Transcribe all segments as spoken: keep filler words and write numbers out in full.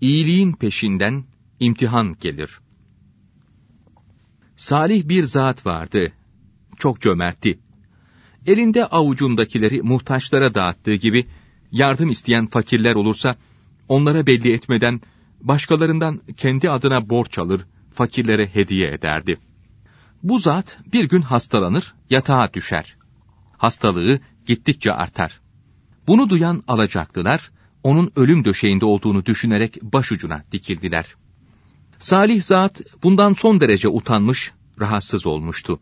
İyiliğin peşinden imtihan gelir. Salih bir zat vardı. Çok cömertti. Elinde avucundakileri muhtaçlara dağıttığı gibi, yardım isteyen fakirler olursa, onlara belli etmeden, başkalarından kendi adına borç alır, fakirlere hediye ederdi. Bu zat bir gün hastalanır, yatağa düşer. Hastalığı gittikçe artar. Bunu duyan alacaklılar, onun ölüm döşeğinde olduğunu düşünerek başucuna dikildiler. Salih zat bundan son derece utanmış, rahatsız olmuştu.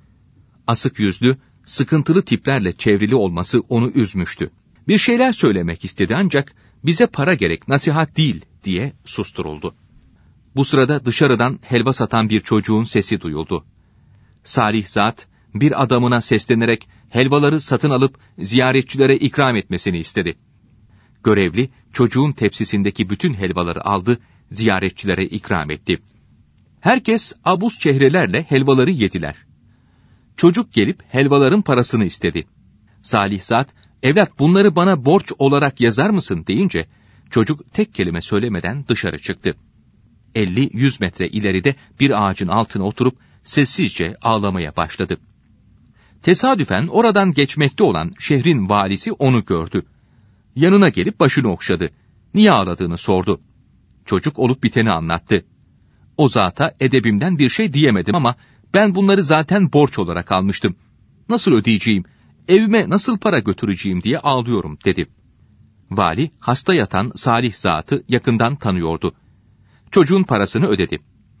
Asık yüzlü, sıkıntılı tiplerle çevrili olması onu üzmüştü. Bir şeyler söylemek istedi ancak bize para gerek, nasihat değil diye susturuldu. Bu sırada dışarıdan helva satan bir çocuğun sesi duyuldu. Salih zat bir adamına seslenerek helvaları satın alıp ziyaretçilere ikram etmesini istedi. Görevli çocuğun tepsisindeki bütün helvaları aldı, ziyaretçilere ikram etti. Herkes abuz çehrelerle helvaları yediler. Çocuk gelip helvaların parasını istedi. Salih zat, "Evlat, bunları bana borç olarak yazar mısın?" deyince, çocuk tek kelime söylemeden dışarı çıktı. elli yüz metre ileride bir ağacın altına oturup sessizce ağlamaya başladı. Tesadüfen oradan geçmekte olan şehrin valisi onu gördü. Yanına gelip başını okşadı. Niye ağladığını sordu. Çocuk olup biteni anlattı. O zata edebimden bir şey diyemedim ama ben bunları zaten borç olarak almıştım. Nasıl ödeyeceğim, evime nasıl para götüreceğim diye ağlıyorum dedi. Vali hasta yatan Salih zatı yakından tanıyordu. Çocuğun parasını ödedi.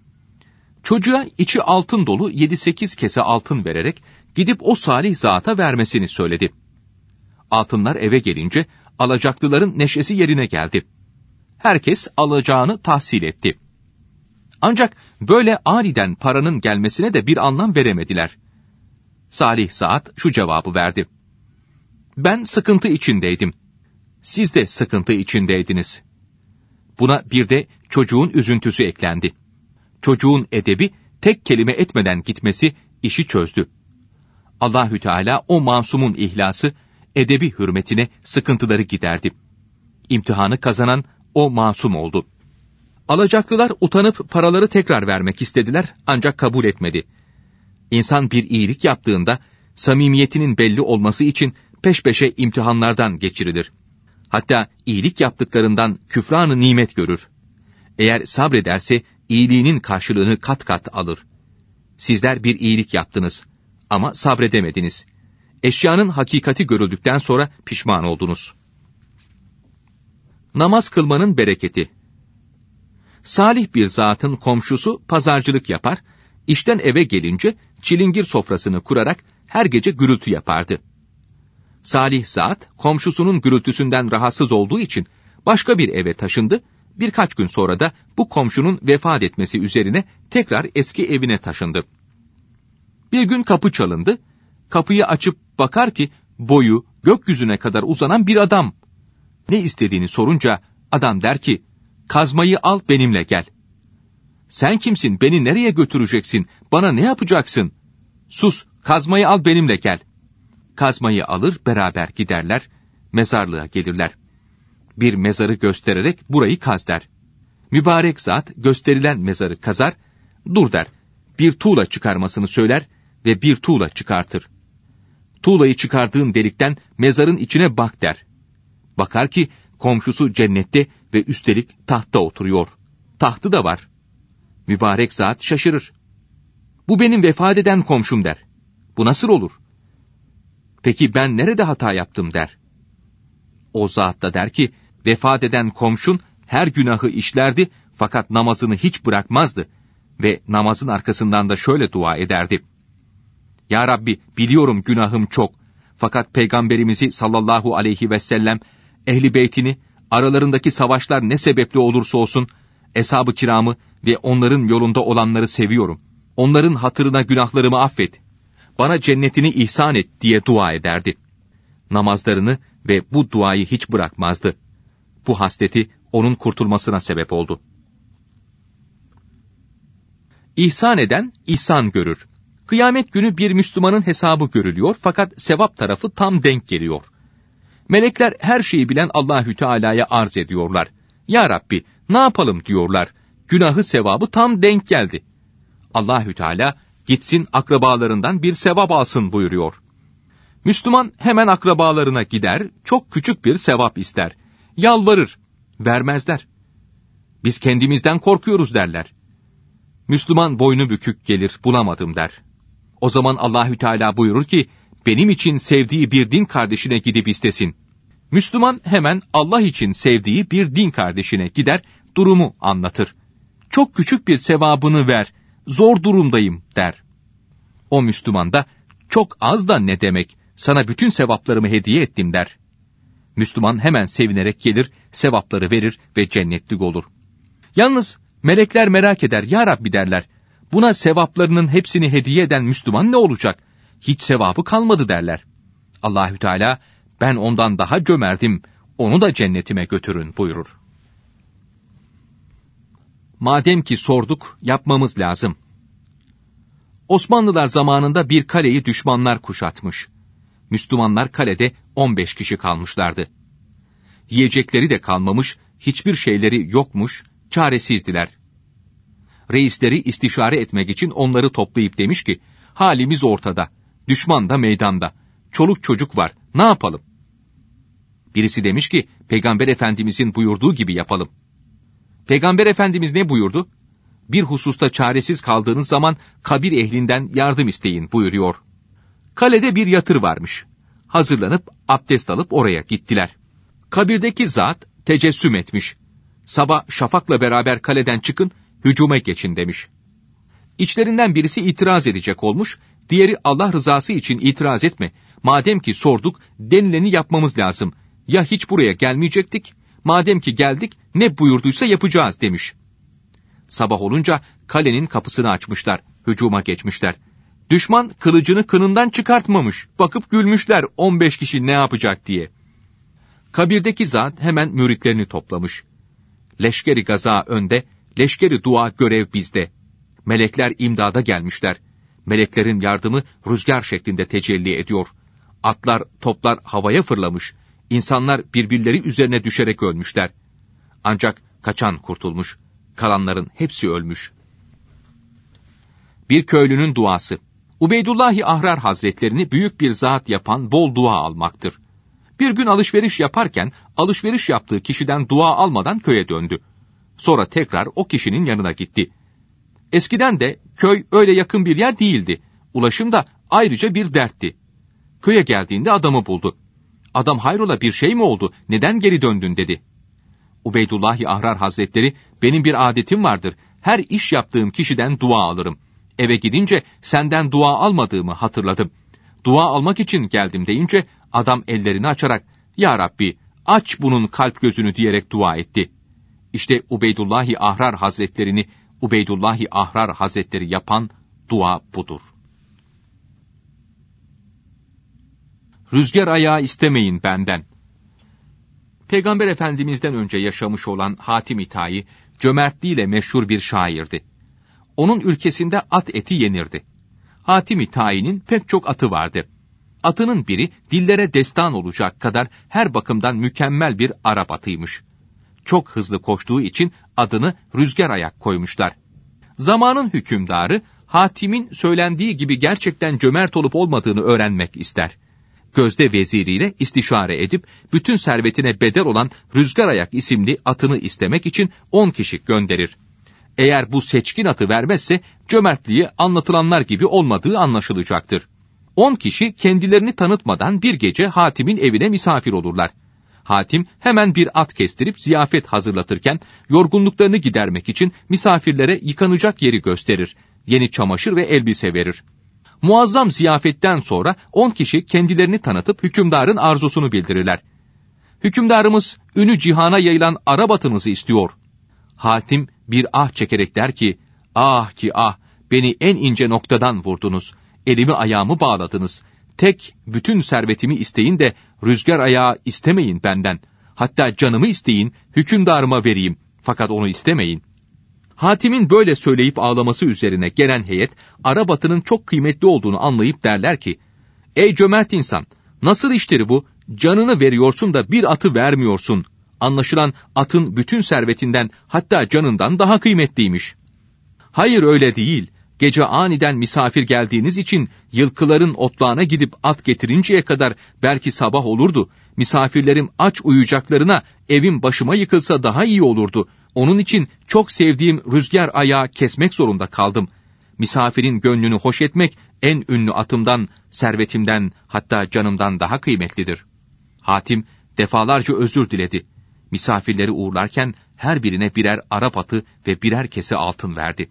Çocuğa içi altın dolu yedi sekiz kese altın vererek gidip o Salih zata vermesini söyledi. Altınlar eve gelince alacaklıların neşesi yerine geldi. Herkes alacağını tahsil etti. Ancak böyle aniden paranın gelmesine de bir anlam veremediler. Salih zat şu cevabı verdi: "Ben sıkıntı içindeydim. Siz de sıkıntı içindeydiniz." Buna bir de çocuğun üzüntüsü eklendi. Çocuğun edebi tek kelime etmeden gitmesi işi çözdü. Allahü Teala o masumun ihlası, edebi hürmetine sıkıntıları giderdi. İmtihanı kazanan o masum oldu. Alacaklılar utanıp paraları tekrar vermek istediler ancak kabul etmedi. İnsan bir iyilik yaptığında samimiyetinin belli olması için peş peşe imtihanlardan geçirilir. Hatta iyilik yaptıklarından küfran-ı nimet görür. Eğer sabrederse iyiliğinin karşılığını kat kat alır. Sizler bir iyilik yaptınız ama sabredemediniz. Eşyanın hakikati görüldükten sonra pişman oldunuz. Namaz kılmanın bereketi. Salih bir zatın komşusu pazarcılık yapar, işten eve gelince çilingir sofrasını kurarak her gece gürültü yapardı. Salih zat, komşusunun gürültüsünden rahatsız olduğu için başka bir eve taşındı, birkaç gün sonra da bu komşunun vefat etmesi üzerine tekrar eski evine taşındı. Bir gün kapı çalındı, kapıyı açıp bakar ki boyu gökyüzüne kadar uzanan bir adam. Ne istediğini sorunca adam der ki, "Kazmayı al benimle gel." "Sen kimsin, beni nereye götüreceksin, bana ne yapacaksın?" "Sus, kazmayı al benimle gel." Kazmayı alır, beraber giderler, mezarlığa gelirler. Bir mezarı göstererek burayı kaz der. Mübarek zat gösterilen mezarı kazar, dur der, bir tuğla çıkarmasını söyler ve bir tuğla çıkartır. Tuğlayı çıkardığın delikten mezarın içine bak der. Bakar ki komşusu cennette ve üstelik tahtta oturuyor. Tahtı da var. Mübarek zat şaşırır. "Bu benim vefat eden komşum" der. "Bu nasıl olur?" "Peki ben nerede hata yaptım?" der. O zat da der ki, "Vefat eden komşun her günahı işlerdi fakat namazını hiç bırakmazdı ve namazın arkasından da şöyle dua ederdi: Ya Rabbi, biliyorum günahım çok, fakat Peygamberimizi sallallahu aleyhi ve sellem, ehli beytini, aralarındaki savaşlar ne sebeple olursa olsun, eshab-ı kiramı ve onların yolunda olanları seviyorum. Onların hatırına günahlarımı affet. Bana cennetini ihsan et" diye dua ederdi. Namazlarını ve bu duayı hiç bırakmazdı. Bu hasleti onun kurtulmasına sebep oldu. İhsan eden ihsan görür. Kıyamet günü bir Müslümanın hesabı görülüyor fakat sevap tarafı tam denk geliyor. Melekler her şeyi bilen Allahü Teala'ya arz ediyorlar: Ya Rabbi, Ne yapalım diyorlar. Günahı sevabı tam denk geldi. Allahü Teala gitsin akrabalarından bir sevap alsın buyuruyor. Müslüman hemen akrabalarına gider, çok küçük bir sevap ister. Yalvarır, vermezler. Biz kendimizden korkuyoruz derler. Müslüman boynu bükük gelir, bulamadım der. O zaman Allahü Teala buyurur ki, benim için sevdiği bir din kardeşine gidip istesin. Müslüman hemen Allah için sevdiği bir din kardeşine gider, durumu anlatır. Çok küçük bir sevabını ver, zor durumdayım der. O Müslüman da, çok az da ne demek, sana bütün sevaplarımı hediye ettim der. Müslüman hemen sevinerek gelir, sevapları verir ve cennetlik olur. Yalnız melekler merak eder, ya Rabbi derler, buna sevaplarının hepsini hediye eden Müslüman ne olacak? Hiç sevabı kalmadı derler. Allahü Teala, ben ondan daha cömertim, onu da cennetime götürün buyurur. Madem ki sorduk, yapmamız lazım. Osmanlılar zamanında bir kaleyi düşmanlar kuşatmış. Müslümanlar kalede on beş kişi kalmışlardı. Yiyecekleri de kalmamış, hiçbir şeyleri yokmuş, çaresizdiler. Reisleri istişare etmek için onları toplayıp demiş ki, halimiz ortada, düşman da meydanda, çoluk çocuk var, ne yapalım? Birisi demiş ki, Peygamber Efendimizin buyurduğu gibi yapalım. Peygamber Efendimiz ne buyurdu? Bir hususta çaresiz kaldığınız zaman kabir ehlinden yardım isteyin buyuruyor. Kalede bir yatır varmış. Hazırlanıp abdest alıp oraya gittiler. Kabirdeki zat tecessüm etmiş. Sabah şafakla beraber kaleden çıkın, hücuma geçin demiş. İçlerinden birisi itiraz edecek olmuş, diğeri Allah rızası için itiraz etme. Madem ki sorduk, denileni yapmamız lazım. Ya hiç buraya gelmeyecektik, madem ki geldik, ne buyurduysa yapacağız demiş. Sabah olunca kalenin kapısını açmışlar, hücuma geçmişler. Düşman kılıcını kınından çıkartmamış, bakıp gülmüşler on beş kişi ne yapacak diye. Kabirdeki zat hemen müritlerini toplamış. Leşkeri gaza önde, leşkeri dua görev bizde. Melekler imdada gelmişler. Meleklerin yardımı rüzgar şeklinde tecelli ediyor. Atlar, toplar havaya fırlamış. İnsanlar birbirleri üzerine düşerek ölmüşler. Ancak kaçan kurtulmuş. Kalanların hepsi ölmüş. Bir köylünün duası. Ubeydullah-i Ahrar Hazretlerini büyük bir zat yapan bol dua almaktır. Bir gün alışveriş yaparken alışveriş yaptığı kişiden dua almadan köye döndü. Sonra tekrar o kişinin yanına gitti. Eskiden de köy öyle yakın bir yer değildi. Ulaşım da ayrıca bir dertti. Köye geldiğinde adamı buldu. Adam hayrola bir şey mi oldu, neden geri döndün dedi. Ubeydullah-i Ahrar Hazretleri, benim bir adetim vardır, her iş yaptığım kişiden dua alırım. Eve gidince senden dua almadığımı hatırladım. Dua almak için geldim deyince adam ellerini açarak, ya Rabbi aç bunun kalp gözünü diyerek dua etti. İşte Ubeydullah-i Ahrar Hazretlerini Ubeydullah-i Ahrar Hazretleri yapan dua budur. Rüzgar ayağı istemeyin benden. Peygamber Efendimiz'den önce yaşamış olan Hatim-i Tayi, cömertliğiyle meşhur bir şairdi. Onun ülkesinde at eti yenirdi. Hatim-i Tayi'nin pek çok atı vardı. Atının biri dillere destan olacak kadar her bakımdan mükemmel bir Arap atıymış. Çok hızlı koştuğu için adını Rüzgar Ayak koymuşlar. Zamanın hükümdarı, Hatim'in söylendiği gibi gerçekten cömert olup olmadığını öğrenmek ister. Gözde veziriyle istişare edip bütün servetine bedel olan Rüzgar Ayak isimli atını istemek için on kişi gönderir. Eğer bu seçkin atı vermezse cömertliği anlatılanlar gibi olmadığı anlaşılacaktır. On kişi kendilerini tanıtmadan bir gece Hatim'in evine misafir olurlar. Hatim hemen bir at kestirip ziyafet hazırlatırken yorgunluklarını gidermek için misafirlere yıkanacak yeri gösterir. Yeni çamaşır ve elbise verir. Muazzam ziyafetten sonra on kişi kendilerini tanıtıp hükümdarın arzusunu bildirirler. Hükümdarımız ünü cihana yayılan Arap atınızı istiyor. Hatim bir ah çekerek der ki, ah ki ah, beni en ince noktadan vurdunuz, elimi ayağımı bağladınız. Tek bütün servetimi isteyin de rüzgar ayağı istemeyin benden. Hatta canımı isteyin, hükümdarıma vereyim, fakat onu istemeyin. Hatim'in böyle söyleyip ağlaması üzerine gelen heyet, Arap atının çok kıymetli olduğunu anlayıp derler ki, ey cömert insan, nasıl iştir bu, canını veriyorsun da bir atı vermiyorsun, Anlaşılan atın bütün servetinden, hatta canından daha kıymetliymiş. Hayır, öyle değil. Gece aniden misafir geldiğiniz için yılkıların otlağına gidip at getirinceye kadar belki sabah olurdu. Misafirlerim aç uyuyacaklarına evim başıma yıkılsa daha iyi olurdu. Onun için çok sevdiğim rüzgar ayağı kesmek zorunda kaldım. Misafirin gönlünü hoş etmek en ünlü atımdan, servetimden, hatta canımdan daha kıymetlidir. Hatim defalarca özür diledi. Misafirleri uğurlarken her birine birer Arap atı ve birer kese altın verdi.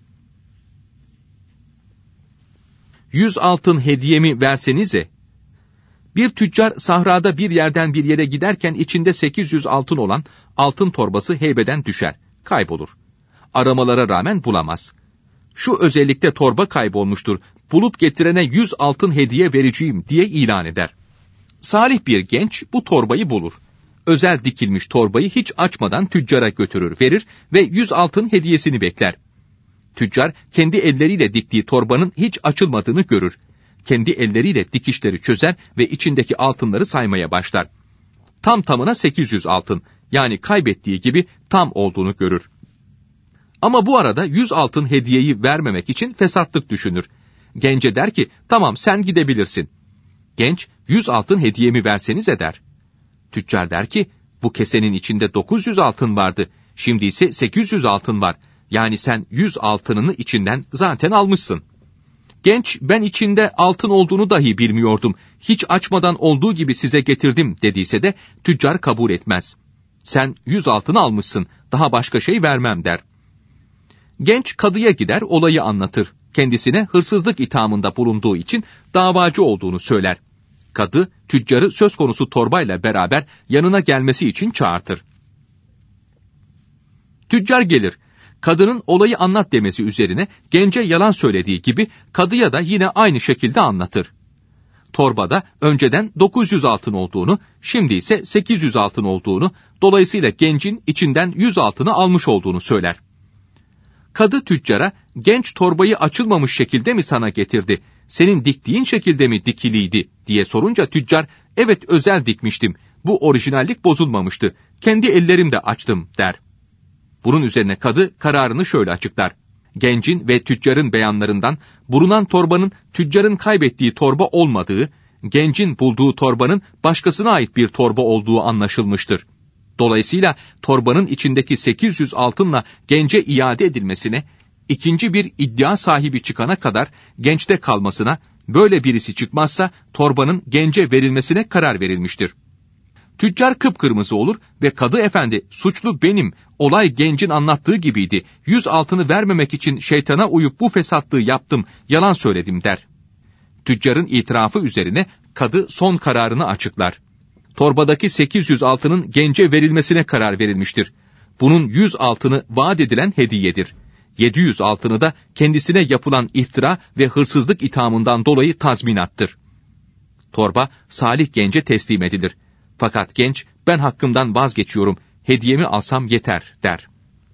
Yüz altın hediyemi versenize. Bir tüccar sahrada bir yerden bir yere giderken içinde sekiz yüz altın olan altın torbası heybeden düşer, kaybolur. Aramalara rağmen bulamaz. Şu özellikle torba kaybolmuştur, bulup getirene yüz altın hediye vereceğim diye ilan eder. Salih bir genç bu torbayı bulur. Özel dikilmiş torbayı hiç açmadan tüccara götürür, verir ve yüz altın hediyesini bekler. Tüccar kendi elleriyle diktiği torbanın hiç açılmadığını görür. Kendi elleriyle dikişleri çözer ve içindeki altınları saymaya başlar. Tam tamına sekiz yüz altın, yani kaybettiği gibi tam olduğunu görür. Ama bu arada yüz altın hediyeyi vermemek için fesatlık düşünür. Gence der ki, tamam sen gidebilirsin. Genç, yüz altın hediyemi versenize der. Tüccar der ki, bu kesenin içinde dokuz yüz altın vardı, şimdi ise sekiz yüz altın var. Yani sen yüz altınını içinden zaten almışsın. Genç, ben içinde altın olduğunu dahi bilmiyordum, hiç açmadan olduğu gibi size getirdim dediyse de tüccar kabul etmez. Sen yüz altını almışsın, daha başka şey vermem der. Genç kadıya gider, olayı anlatır. Kendisine hırsızlık ithamında bulunduğu için davacı olduğunu söyler. Kadı, tüccarı söz konusu torbayla beraber yanına gelmesi için çağırtır. Tüccar gelir. Kadının olayı anlat demesi üzerine gence yalan söylediği gibi kadıya da yine aynı şekilde anlatır. Torbada önceden dokuz yüz altın olduğunu, şimdi ise sekiz yüz altın olduğunu, dolayısıyla gencin içinden yüz altını almış olduğunu söyler. Kadı tüccara, genç torbayı açılmamış şekilde mi sana getirdi, senin diktiğin şekilde mi dikiliydi diye sorunca tüccar, evet özel dikmiştim, bu orijinallik bozulmamıştı, kendi ellerimle açtım der. Bunun üzerine kadı kararını şöyle açıklar. Gencin ve tüccarın beyanlarından bulunan torbanın tüccarın kaybettiği torba olmadığı, gencin bulduğu torbanın başkasına ait bir torba olduğu anlaşılmıştır. Dolayısıyla torbanın içindeki sekiz yüz altınla gence iade edilmesine, ikinci bir iddia sahibi çıkana kadar gençte kalmasına, böyle birisi çıkmazsa torbanın gence verilmesine karar verilmiştir. Tüccar kıpkırmızı olur ve kadı efendi, suçlu benim, olay gencin anlattığı gibiydi, yüz altını vermemek için şeytana uyup bu fesatlığı yaptım, yalan söyledim der. Tüccarın itirafı üzerine kadı son kararını açıklar. Torbadaki sekiz yüz altının gence verilmesine karar verilmiştir. Bunun yüz altını vaat edilen hediyedir. yedi yüz altını da kendisine yapılan iftira ve hırsızlık ithamından dolayı tazminattır. Torba salih gence teslim edilir. Fakat genç, ben hakkımdan vazgeçiyorum, hediyemi alsam yeter der.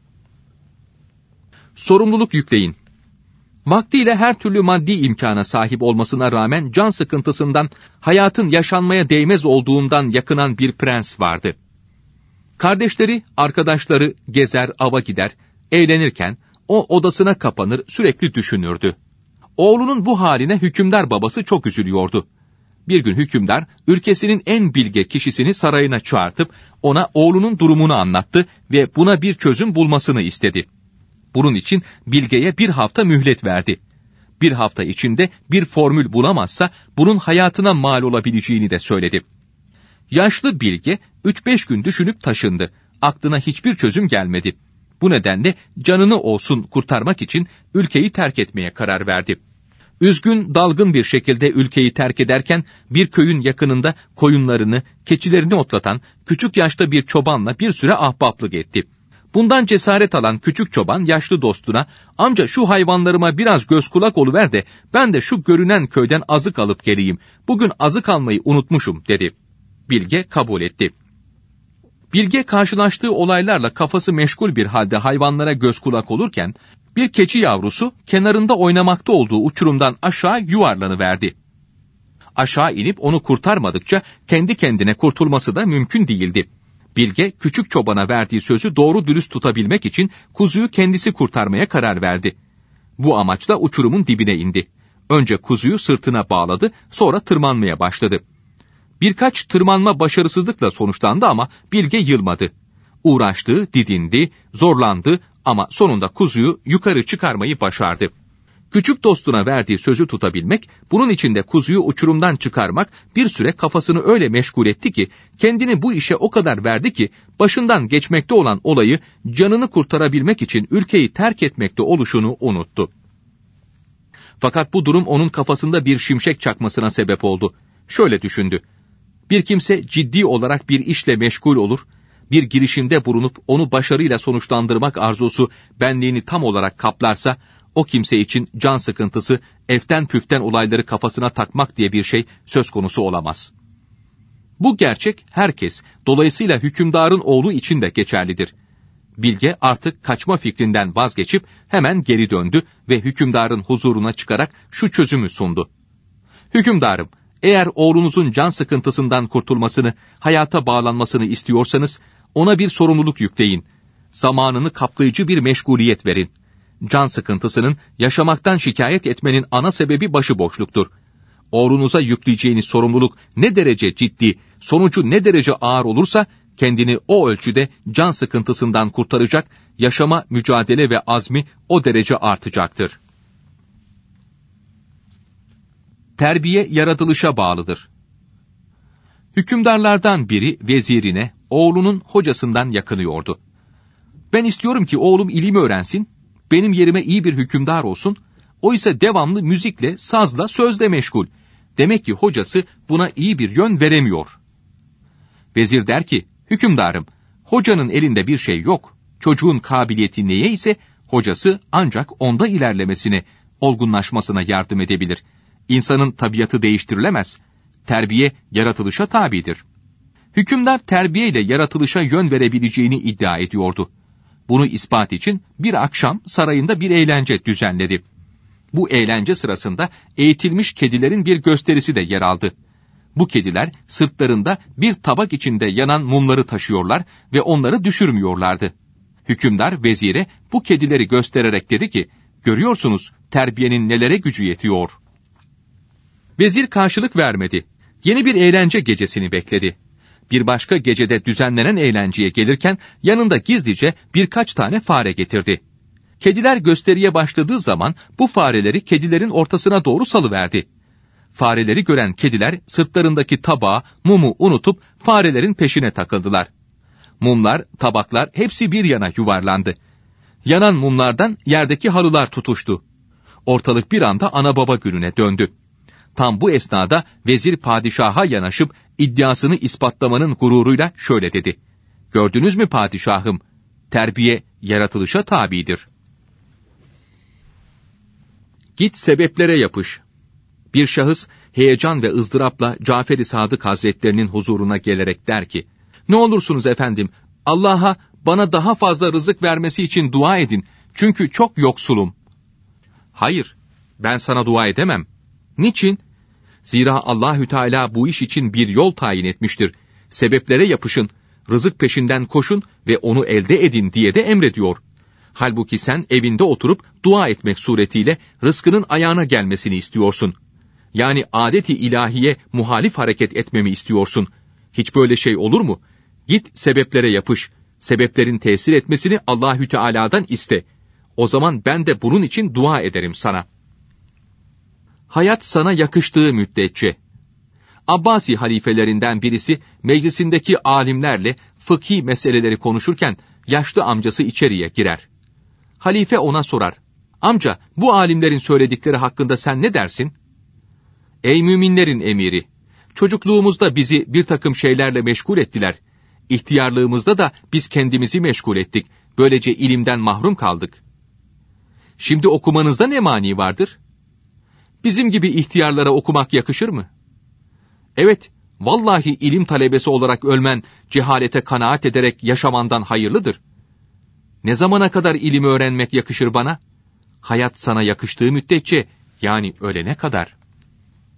Sorumluluk yükleyin. Vaktiyle her türlü maddi imkana sahip olmasına rağmen can sıkıntısından, hayatın yaşanmaya değmez olduğundan yakınan bir prens vardı. Kardeşleri, arkadaşları gezer, ava gider, eğlenirken o odasına kapanır, sürekli düşünürdü. Oğlunun bu haline hükümdar babası çok üzülüyordu. Bir gün hükümdar, ülkesinin en bilge kişisini sarayına çağırtıp ona oğlunun durumunu anlattı ve buna bir çözüm bulmasını istedi. Bunun için bilgeye bir hafta mühlet verdi. Bir hafta içinde bir formül bulamazsa bunun hayatına mal olabileceğini de söyledi. Yaşlı bilge üç beş gün düşünüp taşındı. Aklına hiçbir çözüm gelmedi. Bu nedenle canını olsun kurtarmak için ülkeyi terk etmeye karar verdi. Üzgün, dalgın bir şekilde ülkeyi terk ederken bir köyün yakınında koyunlarını, keçilerini otlatan küçük yaşta bir çobanla bir süre ahbaplık etti. Bundan cesaret alan küçük çoban yaşlı dostuna, amca şu hayvanlarıma biraz göz kulak oluver de ben de şu görünen köyden azık alıp geleyim, bugün azık almayı unutmuşum dedi. Bilge kabul etti. Bilge karşılaştığı olaylarla kafası meşgul bir halde hayvanlara göz kulak olurken, bir keçi yavrusu kenarında oynamakta olduğu uçurumdan aşağı yuvarlanıverdi. Aşağı inip onu kurtarmadıkça kendi kendine kurtulması da mümkün değildi. Bilge, küçük çobana verdiği sözü doğru dürüst tutabilmek için kuzuyu kendisi kurtarmaya karar verdi. Bu amaçla uçurumun dibine indi. Önce kuzuyu sırtına bağladı, sonra tırmanmaya başladı. Birkaç tırmanma başarısızlıkla sonuçlandı ama Bilge yılmadı. Uğraştı, didindi, zorlandı ama sonunda kuzuyu yukarı çıkarmayı başardı. Küçük dostuna verdiği sözü tutabilmek, bunun için de kuzuyu uçurumdan çıkarmak bir süre kafasını öyle meşgul etti ki, kendini bu işe o kadar verdi ki, başından geçmekte olan olayı canını kurtarabilmek için ülkeyi terk etmekte oluşunu unuttu. Fakat bu durum onun kafasında bir şimşek çakmasına sebep oldu. Şöyle düşündü: bir kimse ciddi olarak bir işle meşgul olur, bir girişimde bulunup onu başarıyla sonuçlandırmak arzusu benliğini tam olarak kaplarsa, o kimse için can sıkıntısı, eften püften olayları kafasına takmak diye bir şey söz konusu olamaz. Bu gerçek herkes, dolayısıyla hükümdarın oğlu için de geçerlidir. Bilge artık kaçma fikrinden vazgeçip hemen geri döndü ve hükümdarın huzuruna çıkarak şu çözümü sundu: "Hükümdarım, eğer oğlunuzun can sıkıntısından kurtulmasını, hayata bağlanmasını istiyorsanız, ona bir sorumluluk yükleyin. Zamanını kaplayıcı bir meşguliyet verin. Can sıkıntısının, yaşamaktan şikayet etmenin ana sebebi başıboşluktur. Oğlunuza yükleyeceğiniz sorumluluk ne derece ciddi, sonucu ne derece ağır olursa, kendini o ölçüde can sıkıntısından kurtaracak, yaşama mücadele ve azmi o derece artacaktır." Terbiye yaratılışa bağlıdır. Hükümdarlardan biri vezirine, oğlunun hocasından yakınıyordu. "Ben istiyorum ki oğlum ilim öğrensin, benim yerime iyi bir hükümdar olsun, o ise devamlı müzikle, sazla, sözle meşgul. Demek ki hocası buna iyi bir yön veremiyor." Vezir der ki, "Hükümdarım, hocanın elinde bir şey yok. Çocuğun kabiliyeti neye ise, hocası ancak onda ilerlemesine, olgunlaşmasına yardım edebilir. İnsanın tabiatı değiştirilemez. Terbiye yaratılışa tabidir." Hükümdar terbiyeyle yaratılışa yön verebileceğini iddia ediyordu. Bunu ispat için bir akşam sarayında bir eğlence düzenledi. Bu eğlence sırasında eğitilmiş kedilerin bir gösterisi de yer aldı. Bu kediler sırtlarında bir tabak içinde yanan mumları taşıyorlar ve onları düşürmüyorlardı. Hükümdar vezire bu kedileri göstererek dedi ki, "Görüyorsunuz terbiyenin nelere gücü yetiyor." Vezir karşılık vermedi. Yeni bir eğlence gecesini bekledi. Bir başka gecede düzenlenen eğlenceye gelirken yanında gizlice birkaç tane fare getirdi. Kediler gösteriye başladığı zaman bu fareleri kedilerin ortasına doğru salıverdi. Fareleri gören kediler sırtlarındaki tabağı, mumu unutup farelerin peşine takıldılar. Mumlar, tabaklar hepsi bir yana yuvarlandı. Yanan mumlardan yerdeki halılar tutuştu. Ortalık bir anda ana baba gününe döndü. Tam bu esnada vezir padişaha yanaşıp iddiasını ispatlamanın gururuyla şöyle dedi: "Gördünüz mü padişahım? Terbiye yaratılışa tabidir." Git sebeplere yapış. Bir şahıs heyecan ve ızdırapla Cafer-i Sadık Hazretlerinin huzuruna gelerek der ki, "Ne olursunuz efendim, Allah'a bana daha fazla rızık vermesi için dua edin, çünkü çok yoksulum." "Hayır, ben sana dua edemem." "Niçin?" "Zira Allahü Teala bu iş için bir yol tayin etmiştir. Sebeplere yapışın, rızık peşinden koşun ve onu elde edin diye de emrediyor. Halbuki sen evinde oturup dua etmek suretiyle rızkının ayağına gelmesini istiyorsun. Yani adet-i ilahiye muhalif hareket etmemi istiyorsun. Hiç böyle şey olur mu? Git sebeplere yapış. Sebeplerin tesir etmesini Allahü Teala'dan iste. O zaman ben de bunun için dua ederim sana." Hayat sana yakıştığı müddetçe. Abbasi halifelerinden birisi meclisindeki alimlerle fıkhi meseleleri konuşurken yaşlı amcası içeriye girer. Halife ona sorar: "Amca, bu alimlerin söyledikleri hakkında sen ne dersin?" "Ey müminlerin emiri, çocukluğumuzda bizi bir takım şeylerle meşgul ettiler. İhtiyarlığımızda da biz kendimizi meşgul ettik. Böylece ilimden mahrum kaldık. Şimdi okumanızda ne mani vardır? Bizim gibi ihtiyarlara okumak yakışır mı? Evet, vallahi ilim talebesi olarak ölmen, cehalete kanaat ederek yaşamandan hayırlıdır. Ne zamana kadar ilim öğrenmek yakışır bana? Hayat sana yakıştığı müddetçe, yani ölene kadar."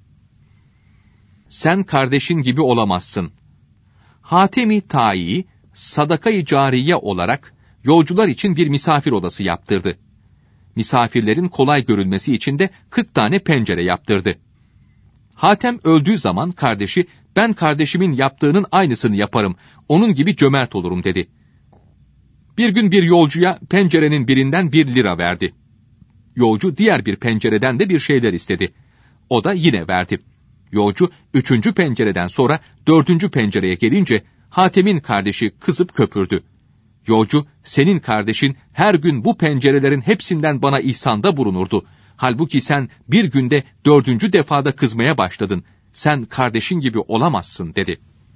Sen kardeşin gibi olamazsın. Hatemi Tayi, sadaka-i cariye olarak yolcular için bir misafir odası yaptırdı. Misafirlerin kolay görülmesi için de kırk tane pencere yaptırdı. Hatem öldüğü zaman kardeşi, ben kardeşimin yaptığının aynısını yaparım, onun gibi cömert olurum dedi. Bir gün bir yolcuya pencerenin birinden bir lira verdi. Yolcu diğer bir pencereden de bir şeyler istedi. O da yine verdi. Yolcu üçüncü pencereden sonra dördüncü pencereye gelince Hatem'in kardeşi kızıp köpürdü. Yolcu, senin kardeşin her gün bu pencerelerin hepsinden bana ihsanda bulunurdu. Halbuki sen bir günde dördüncü defada kızmaya başladın. Sen kardeşin gibi olamazsın dedi.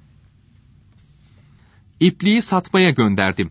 İpliği satmaya gönderdim.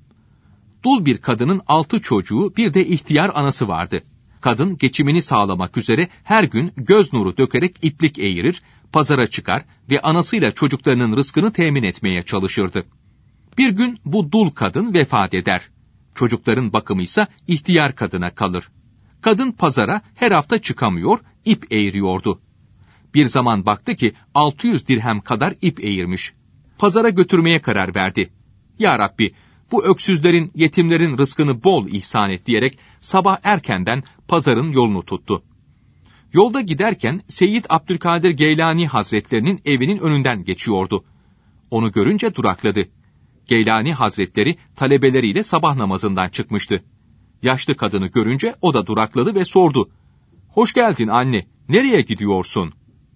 Dul bir kadının altı çocuğu, bir de ihtiyar anası vardı. Kadın geçimini sağlamak üzere her gün göz nuru dökerek iplik eğirir, pazara çıkar ve anasıyla çocuklarının rızkını temin etmeye çalışırdı. Bir gün bu dul kadın vefat eder. Çocukların bakımı ise ihtiyar kadına kalır. Kadın pazara her hafta çıkamıyor, ip eğiriyordu. Bir zaman baktı ki altı yüz dirhem kadar ip eğirmiş. Pazara götürmeye karar verdi. Ya Rabbi, bu öksüzlerin, yetimlerin rızkını bol ihsan et diyerek sabah erkenden pazarın yolunu tuttu. Yolda giderken Seyyid Abdülkadir Geylani Hazretlerinin evinin önünden geçiyordu. Onu görünce durakladı. Geylani Hazretleri talebeleriyle sabah namazından çıkmıştı. Yaşlı kadını görünce o da durakladı ve sordu. Hoş geldin anne, nereye gidiyorsun?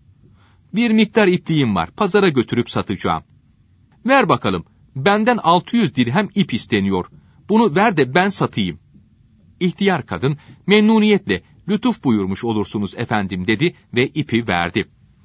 Bir miktar ipliğim var, pazara götürüp satacağım. Ver bakalım, benden altı yüz dirhem ip isteniyor. Bunu ver de ben satayım. İhtiyar kadın memnuniyetle, lütuf buyurmuş olursunuz efendim dedi ve ipi verdi.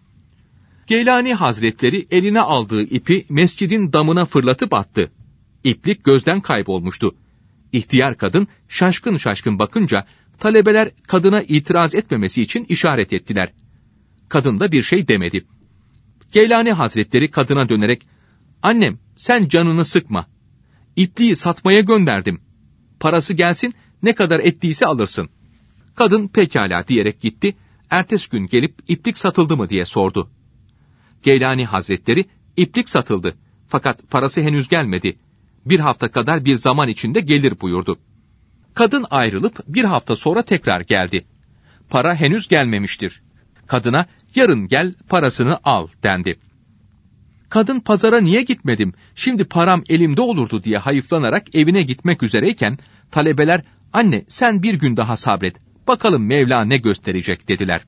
Geylani Hazretleri eline aldığı ipi mescidin damına fırlatıp attı. İplik gözden kaybolmuştu. İhtiyar kadın şaşkın şaşkın bakınca talebeler kadına itiraz etmemesi için işaret ettiler. Kadın da bir şey demedi. Geylani Hazretleri kadına dönerek, annem sen canını sıkma. İpliği satmaya gönderdim. Parası gelsin, ne kadar ettiyse alırsın. Kadın pekala diyerek gitti. Ertesi gün gelip iplik satıldı mı diye sordu. Geylani Hazretleri, iplik satıldı. Fakat parası henüz gelmedi. Bir hafta kadar bir zaman içinde gelir buyurdu. Kadın ayrılıp bir hafta sonra tekrar geldi. Para henüz gelmemiştir. Kadına, yarın gel parasını al dendi. Kadın pazara niye gitmedim, şimdi param elimde olurdu diye hayıflanarak evine gitmek üzereyken, talebeler, anne sen bir gün daha sabret, bakalım Mevla ne gösterecek dediler.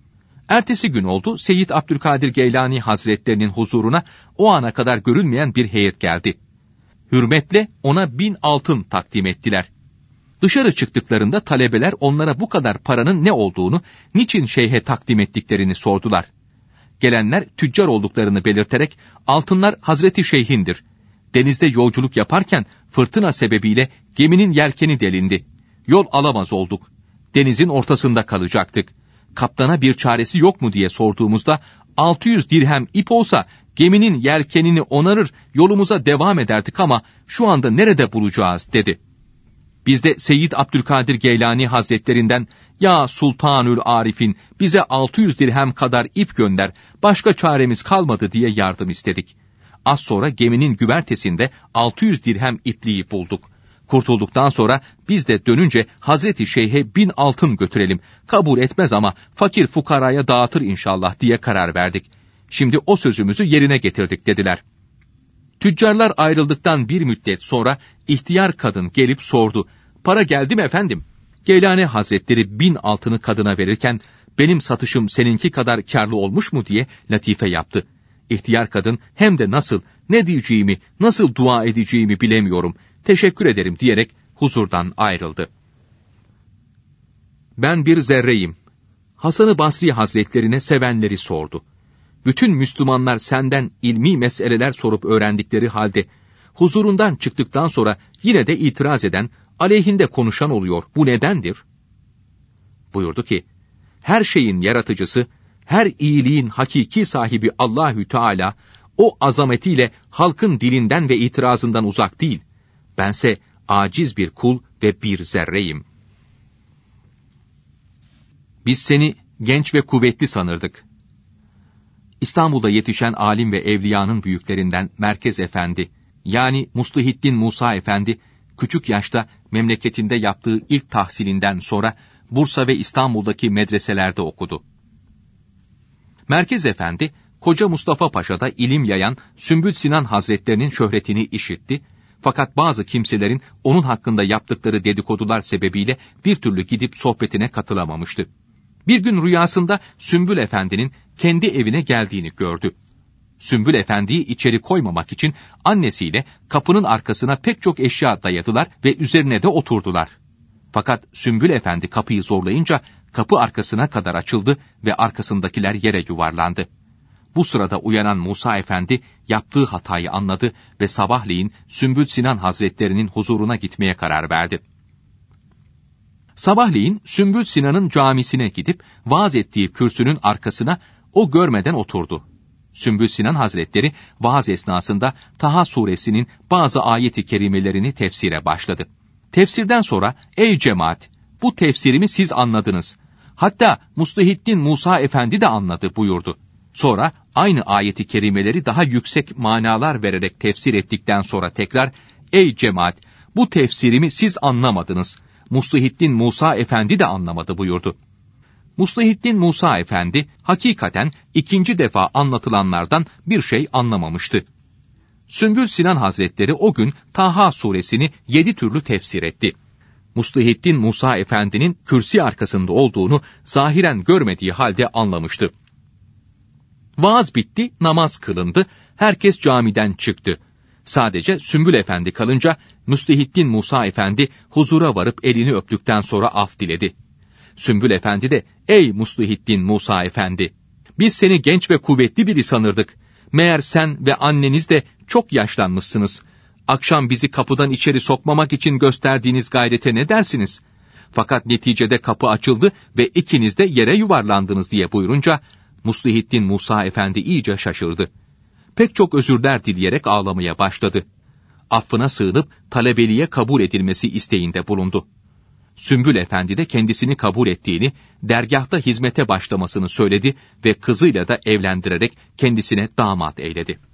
Ertesi gün oldu, Seyyid Abdülkadir Geylani Hazretlerinin huzuruna o ana kadar görülmeyen bir heyet geldi. Hürmetle ona bin altın takdim ettiler. Dışarı çıktıklarında talebeler onlara bu kadar paranın ne olduğunu, niçin şeyhe takdim ettiklerini sordular. Gelenler tüccar olduklarını belirterek, altınlar Hazreti Şeyh'indir. Denizde yolculuk yaparken fırtına sebebiyle geminin yelkeni delindi. Yol alamaz olduk. Denizin ortasında kalacaktık. Kaptana bir çaresi yok mu diye sorduğumuzda, altı yüz dirhem ip olsa geminin yelkenini onarır, yolumuza devam ederdik ama şu anda nerede bulacağız dedi. Biz de Seyyid Abdülkadir Geylani Hazretlerinden, ya Sultanül Arif'in bize altı yüz dirhem kadar ip gönder, başka çaremiz kalmadı diye yardım istedik. Az sonra geminin güvertesinde altı yüz dirhem ipliği bulduk. Kurtulduktan sonra biz de dönünce Hazreti Şeyh'e bin altın götürelim, kabul etmez ama fakir fukaraya dağıtır inşallah diye karar verdik. Şimdi o sözümüzü yerine getirdik dediler. Tüccarlar ayrıldıktan bir müddet sonra ihtiyar kadın gelip sordu. Para geldi mi efendim? Geylani Hazretleri bin altını kadına verirken, benim satışım seninki kadar kârlı olmuş mu diye latife yaptı. İhtiyar kadın hem de nasıl, ne diyeceğimi, nasıl dua edeceğimi bilemiyorum, teşekkür ederim diyerek huzurdan ayrıldı. Ben bir zerreyim. Hasan-ı Basri Hazretlerine sevenleri sordu. Bütün Müslümanlar senden ilmi meseleler sorup öğrendikleri halde, huzurundan çıktıktan sonra yine de itiraz eden, aleyhinde konuşan oluyor. Bu nedendir? Buyurdu ki, her şeyin yaratıcısı, her iyiliğin hakiki sahibi Allahü Teala, o azametiyle halkın dilinden ve itirazından uzak değil. Bense aciz bir kul ve bir zerreyim. Biz seni genç ve kuvvetli sanırdık. İstanbul'da yetişen alim ve evliyanın büyüklerinden Merkez Efendi, yani Muslihiddin Musa Efendi, küçük yaşta memleketinde yaptığı ilk tahsilinden sonra Bursa ve İstanbul'daki medreselerde okudu. Merkez Efendi, Koca Mustafa Paşa'da ilim yayan Sümbül Sinan Hazretlerinin şöhretini işitti, fakat bazı kimselerin onun hakkında yaptıkları dedikodular sebebiyle bir türlü gidip sohbetine katılamamıştı. Bir gün rüyasında Sümbül Efendi'nin kendi evine geldiğini gördü. Sümbül Efendi'yi içeri koymamak için annesiyle kapının arkasına pek çok eşya dayadılar ve üzerine de oturdular. Fakat Sümbül Efendi kapıyı zorlayınca kapı arkasına kadar açıldı ve arkasındakiler yere yuvarlandı. Bu sırada uyanan Musa Efendi yaptığı hatayı anladı ve sabahleyin Sümbül Sinan Hazretlerinin huzuruna gitmeye karar verdi. Sabahleyin Sümbül Sinan'ın camisine gidip vaaz ettiği kürsünün arkasına o görmeden oturdu. Sümbül Sinan Hazretleri vaaz esnasında Taha suresinin bazı ayet-i kerimelerini tefsire başladı. Tefsirden sonra, ey cemaat, bu tefsirimi siz anladınız. Hatta Muslihiddin Musa Efendi de anladı buyurdu. Sonra aynı ayet-i kerimeleri daha yüksek manalar vererek tefsir ettikten sonra tekrar, ey cemaat, bu tefsirimi siz anlamadınız. Muslihiddin Musa Efendi de anlamadı buyurdu. Muslihiddin Musa Efendi hakikaten ikinci defa anlatılanlardan bir şey anlamamıştı. Sümbül Sinan Hazretleri o gün Taha suresini yedi türlü tefsir etti. Muslihiddin Musa Efendi'nin kürsi arkasında olduğunu zahiren görmediği halde anlamıştı. Vaaz bitti, namaz kılındı, herkes camiden çıktı. Sadece Sümbül Efendi kalınca Muslihiddin Musa Efendi huzura varıp elini öptükten sonra af diledi. Sümbül Efendi de, ey Muslihiddin Musa Efendi, biz seni genç ve kuvvetli biri sanırdık. Meğer sen ve anneniz de çok yaşlanmışsınız. Akşam bizi kapıdan içeri sokmamak için gösterdiğiniz gayrete ne dersiniz? Fakat neticede kapı açıldı ve ikiniz de yere yuvarlandınız diye buyurunca, Muslihiddin Musa Efendi iyice şaşırdı. Pek çok özürler dileyerek ağlamaya başladı. Affına sığınıp talebeliğe kabul edilmesi isteğinde bulundu. Sümbül Efendi de kendisini kabul ettiğini, dergâhta hizmete başlamasını söyledi ve kızıyla da evlendirerek kendisine damat eyledi.